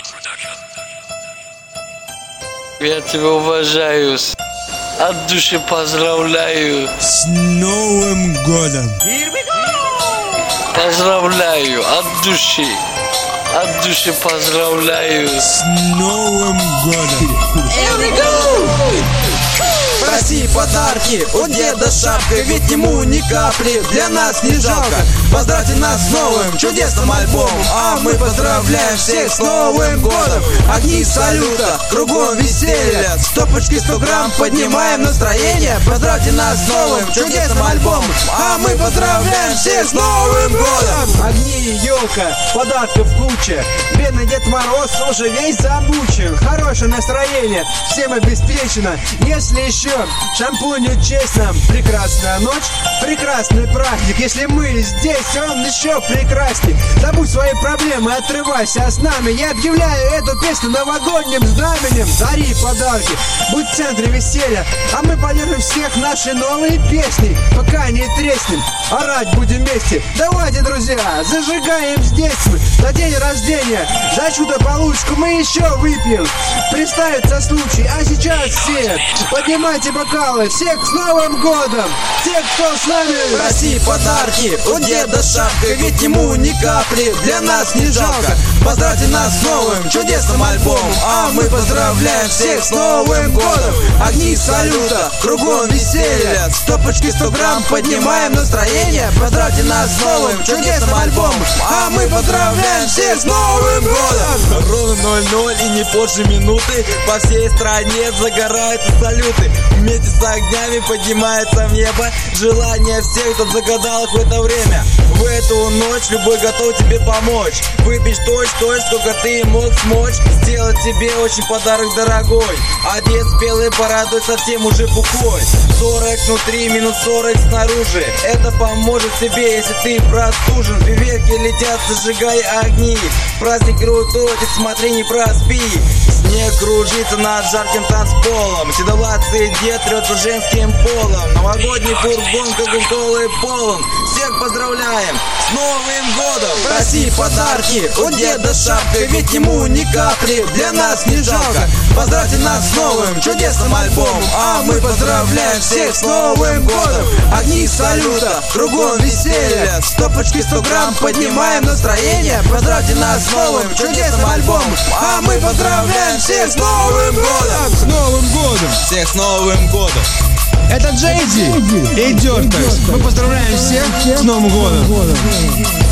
Я тебя уважаю, от души поздравляю. С Новым годом! Поздравляю, от души поздравляю. С Новым годом! В России подарки, у деда шапка, ведь ему ни капли для нас не жалко. Поздравьте нас с новым чудесным альбомом, а мы поздравляем всех с Новым годом. Огни салюта, кругом веселье, стопочки 100 грамм, поднимаем настроение. Поздравьте нас с новым чудесным альбомом, а мы поздравляем всех с Новым годом. Огни и елка, подарков куча. Бедный Дед Мороз уже весь замучен. Хорошее настроение всем обеспечено. Если еще шампунью честно. Прекрасная ночь, прекрасный праздник. Если мы здесь, он еще прекрасней. Забудь свои проблемы, отрывайся с нами. Я объявляю эту песню новогодним знаменем. Дари подарки, будь в центре веселья, а мы поддержим всех наши новые песни. Пока не треснем, орать будем вместе. Давайте, друзья, зажигаем здесь мы. За день рождения, за чудо-получку мы еще выпьем. Представится случай, а сейчас все поднимайте бокалы. Всех с Новым годом! Те, кто с нами! В России подарки, у деда шапка, ведь ему ни капли для нас не жалко. Поздравьте нас с новым чудесным альбомом, а мы поздравляем всех с Новым годом. Огни салюта, кругом веселье, стопочки 100 грамм, поднимаем настроение. Поздравьте нас с новым чудесным альбомом, а мы поздравляем всех с Новым годом. Ровно 00 и не позже минуты по всей стране загораются салюты. Вместе с огнями поднимается в небо желание всех, кто загадал их в это время. В эту ночь любой готов тебе помочь. Выпить точь-точь, сколько ты мог смочь. Сделать тебе очень подарок дорогой. Одет спелый, порадуй совсем уже бухой. 40 внутри, минус 40 снаружи. Это поможет тебе, если ты простужен. Фейерверки летят, зажигай огни. Праздник крутой, ты смотри, не проспи. Снег кружится над жарким танцполом. Седовласый дед трется женским полом. Новогодний фургон кока-колы полон. Всех поздравляем с Новым годом! В России подарки, у деда шапка, ведь ему ни капли для нас не жалко. Поздравьте нас с новым чудесным альбомом, а мы поздравляем всех с Новым годом. Огни салюта, кругом веселье, стопочки 100 грамм, поднимаем настроение. Поздравьте нас с новым чудесным альбомом, а мы поздравляем всех с Новым годом! С Новым годом! Всех с Новым годом! Это Джейзи и Дёртекс. Мы поздравляем всех с Новым годом!